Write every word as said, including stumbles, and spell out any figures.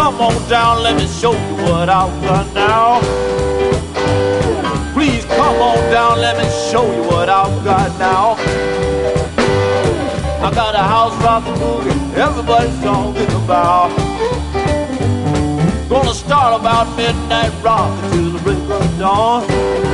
come on down, let me show you what I've got now. Please come on down, let me show you what I've got now. I got a house rockin' boogie, everybody's talking about. Gonna start about midnight rock until the break of dawn.